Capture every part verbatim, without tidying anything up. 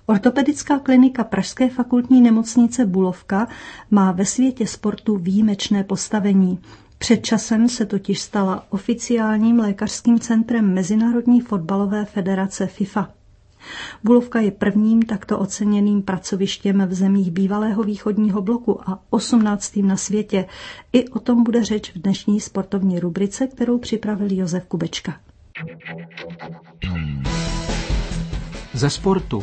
Ortopedická klinika Pražské fakultní nemocnice Bulovka má ve světě sportu výjimečné postavení. Před časem se totiž stala oficiálním lékařským centrem Mezinárodní fotbalové federace FIFA. Bulovka je prvním takto oceněným pracovištěm v zemích bývalého východního bloku a osmnáctým na světě. I o tom bude řeč v dnešní sportovní rubrice, kterou připravil Josef Kubečka. Ze sportu.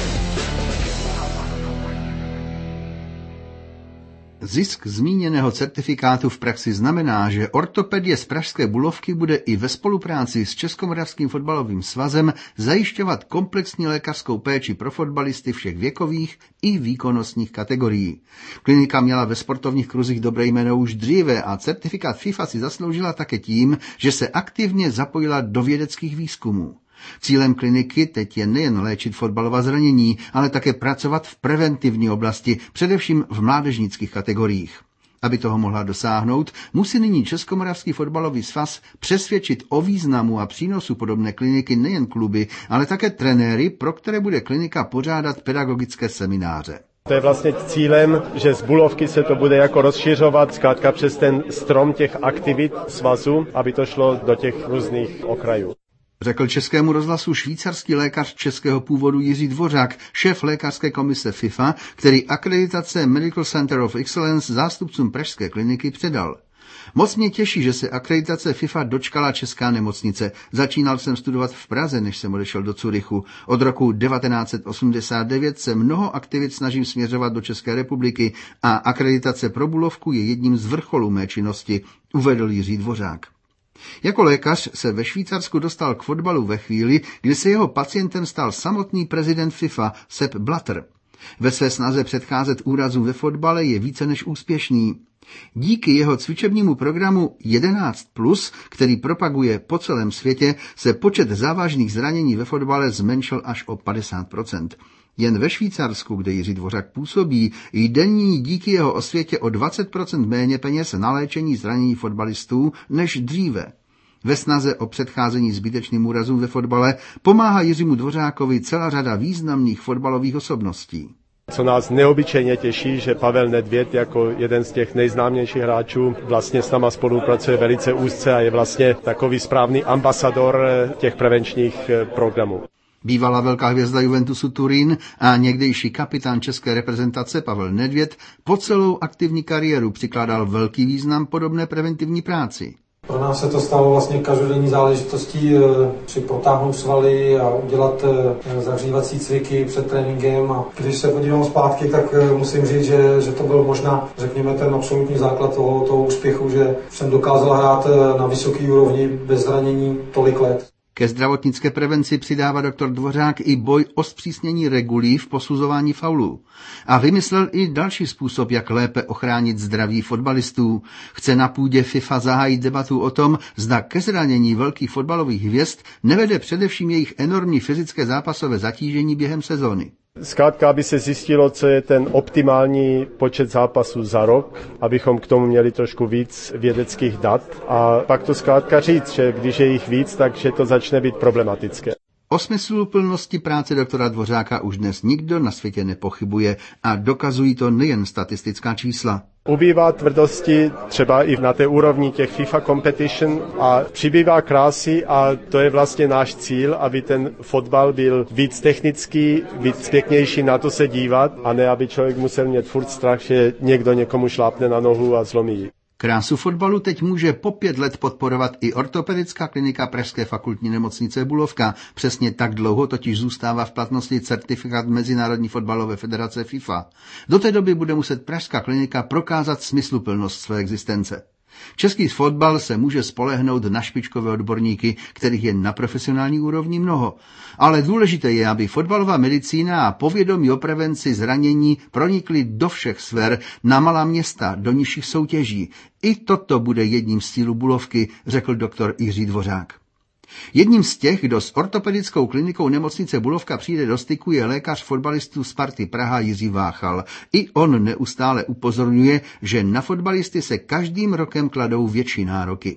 Zisk zmíněného certifikátu v praxi znamená, že ortopedie z pražské Bulovky bude i ve spolupráci s Českomoravským fotbalovým svazem zajišťovat komplexní lékařskou péči pro fotbalisty všech věkových i výkonnostních kategorií. Klinika měla ve sportovních kruzích dobré jméno už dříve a certifikát FIFA si zasloužila také tím, že se aktivně zapojila do vědeckých výzkumů. Cílem kliniky teď je nejen léčit fotbalová zranění, ale také pracovat v preventivní oblasti, především v mládežnických kategoriích. Aby toho mohla dosáhnout, musí nyní Českomoravský fotbalový svaz přesvědčit o významu a přínosu podobné kliniky nejen kluby, ale také trenéry, pro které bude klinika pořádat pedagogické semináře. To je vlastně cílem, že z Bulovky se to bude jako rozšiřovat zkrátka přes ten strom těch aktivit svazu, aby to šlo do těch různých okrajů. Řekl Českému rozhlasu švýcarský lékař českého původu Jiří Dvořák, šéf lékařské komise FIFA, který akreditace Medical Center of Excellence zástupcům pražské kliniky předal. Moc mě těší, že se akreditace FIFA dočkala česká nemocnice. Začínal jsem studovat v Praze, než jsem odešel do Curychu. Od roku devatenáct set osmdesát devět se mnoho aktivit snažím směřovat do České republiky a akreditace pro Bulovku je jedním z vrcholů mé činnosti, uvedl Jiří Dvořák. Jako lékař se ve Švýcarsku dostal k fotbalu ve chvíli, kdy se jeho pacientem stal samotný prezident FIFA Sepp Blatter. Ve své snaze předcházet úrazům ve fotbale je více než úspěšný. Díky jeho cvičebnímu programu jedenáct plus, který propaguje po celém světě, se počet závažných zranění ve fotbale zmenšil až o padesát procent. Jen ve Švýcarsku, kde Jiří Dvořák působí, jde nyní díky jeho osvětě o dvacet procent méně peněz na léčení zranění fotbalistů než dříve. Ve snaze o předcházení zbytečným úrazům ve fotbale pomáhá Jiřímu Dvořákovi celá řada významných fotbalových osobností. Co nás neobyčejně těší, že Pavel Nedvěd jako jeden z těch nejznámějších hráčů vlastně s náma spolupracuje velice úzce a je vlastně takový správný ambasador těch prevenčních programů. Bývalá velká hvězda Juventusu Turín a někdejší kapitán české reprezentace Pavel Nedvěd po celou aktivní kariéru přikládal velký význam podobné preventivní práci. Pro nás se to stalo vlastně každodenní záležitostí při protáhnout svaly a udělat zahřívací cviky před tréninkem. A když se podívám zpátky, tak musím říct, že, že to byl možná, řekněme, ten absolutní základ toho, toho úspěchu, že jsem dokázal hrát na vysoké úrovni bez zranění tolik let. Ke zdravotnické prevenci přidává doktor Dvořák i boj o zpřísnění regulí v posuzování faulů. A vymyslel i další způsob, jak lépe ochránit zdraví fotbalistů. Chce na půdě FIFA zahájit debatu o tom, zda ke zranění velkých fotbalových hvězd nevede především jejich enormní fyzické zápasové zatížení během sezóny. Zkrátka, aby se zjistilo, co je ten optimální počet zápasů za rok, abychom k tomu měli trošku víc vědeckých dat a pak to zkrátka říct, že když je jich víc, takže to začne být problematické. O smysluplnosti práce doktora Dvořáka už dnes nikdo na světě nepochybuje a dokazují to nejen statistická čísla. Ubývá tvrdosti třeba i na té úrovni těch FIFA competition a přibývá krásy a to je vlastně náš cíl, aby ten fotbal byl víc technický, víc pěknější na to se dívat a ne, aby člověk musel mít furt strach, že někdo někomu šlápne na nohu a zlomí ji. Krásu fotbalu teď může po pět let podporovat i ortopedická klinika Pražské fakultní nemocnice Bulovka. Přesně tak dlouho totiž zůstává v platnosti certifikát Mezinárodní fotbalové federace FIFA. Do té doby bude muset pražská klinika prokázat smysluplnost své existence. Český fotbal se může spolehnout na špičkové odborníky, kterých je na profesionální úrovni mnoho. Ale důležité je, aby fotbalová medicína a povědomí o prevenci zranění pronikly do všech sfér, na malá města, do nižších soutěží. I toto bude jedním z cílů Bulovky, řekl doktor Jiří Dvořák. Jedním z těch, kdo s ortopedickou klinikou nemocnice Bulovka přijde do styku, je lékař fotbalistů Sparty Praha Jiří Váchal. I on neustále upozorňuje, že na fotbalisty se každým rokem kladou větší nároky.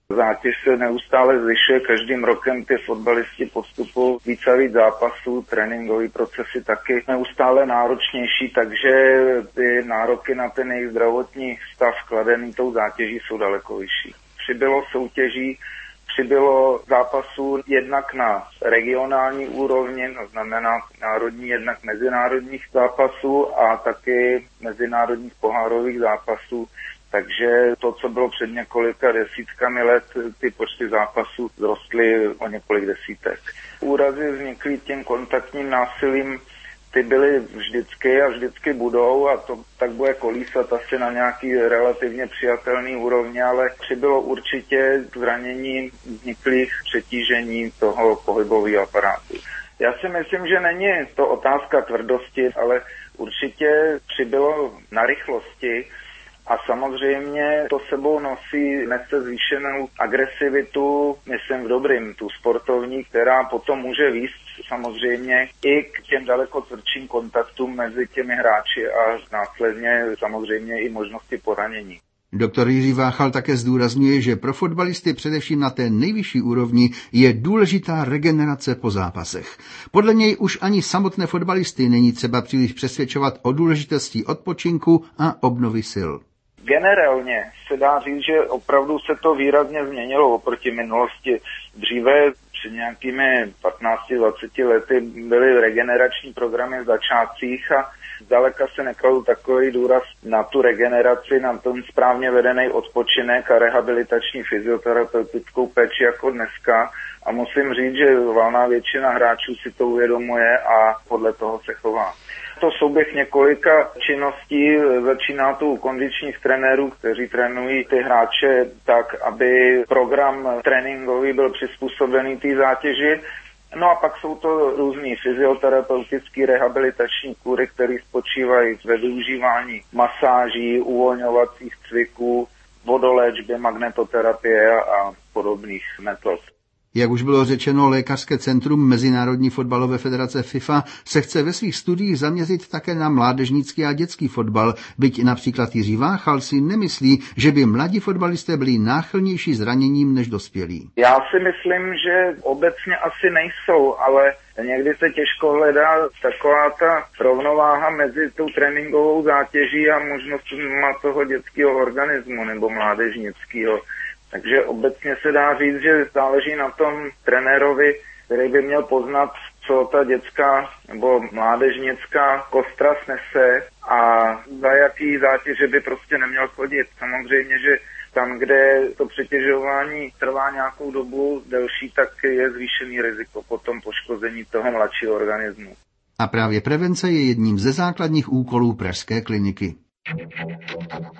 Zátěž se neustále zvyšuje, každým rokem ty fotbalisti postupují víc a víc zápasů, tréninkové procesy taky neustále náročnější, takže ty nároky na ten jejich zdravotní stav kladený tou zátěží jsou daleko vyšší. Přibylo soutěží, přibylo zápasů jednak na regionální úrovni, to znamená národní, jednak mezinárodních zápasů a taky mezinárodních pohárových zápasů. Takže to, co bylo před několika desítkami let, ty počty zápasů zrostly o několik desítek. Úrazy vznikly tím kontaktním násilím, ty byly vždycky a vždycky budou a to tak bude kolísat asi na nějaký relativně přijatelný úrovni, ale přibylo určitě zranění vzniklých přetížení toho pohybového aparátu. Já si myslím, že není to otázka tvrdosti, ale určitě přibylo na rychlosti. A samozřejmě to sebou nosí, nese zvýšenou agresivitu, myslím v dobrým, tu sportovní, která potom může vést samozřejmě i k těm daleko tvrdším kontaktům mezi těmi hráči a následně samozřejmě i možnosti poranění. Doktor Jiří Váchal také zdůrazňuje, že pro fotbalisty především na té nejvyšší úrovni je důležitá regenerace po zápasech. Podle něj už ani samotné fotbalisty není třeba příliš přesvědčovat o důležitosti odpočinku a obnovy sil. Generálně se dá říct, že opravdu se to výrazně změnilo oproti minulosti. Dříve před nějakými patnácti dvaceti lety byly regenerační programy v začátcích a zdaleka se nekladl takový důraz na tu regeneraci, na ten správně vedený odpočinek a rehabilitační fyzioterapeutickou péči jako dneska. A musím říct, že valná většina hráčů si to uvědomuje a podle toho se chová. To souběh několika činností, začíná tu u kondičních trenérů, kteří trénují ty hráče tak, aby program tréninkový byl přizpůsobený té zátěži. No a pak jsou to různý fyzioterapeutický rehabilitační kury, které spočívají ve využívání masáží, uvolňovacích cviků, vodoléčby, magnetoterapie a podobných metod. Jak už bylo řečeno, Lékařské centrum Mezinárodní fotbalové federace FIFA se chce ve svých studiích zaměřit také na mládežnický a dětský fotbal, byť například Jiří Váchal si nemyslí, že by mladí fotbalisté byli náchylnější zraněním než dospělí. Já si myslím, že obecně asi nejsou, ale někdy se těžko hledá taková ta rovnováha mezi tou tréninkovou zátěží a možností toho dětského organismu nebo mládežnického. Takže obecně se dá říct, že záleží na tom trenérovi, který by měl poznat, co ta dětská nebo mládežnická kostra snese a za jaký zátěže by prostě neměl chodit. Samozřejmě, že tam, kde to přetěžování trvá nějakou dobu delší, tak je zvýšený riziko potom poškození toho mladšího organismu. A právě prevence je jedním ze základních úkolů pražské kliniky.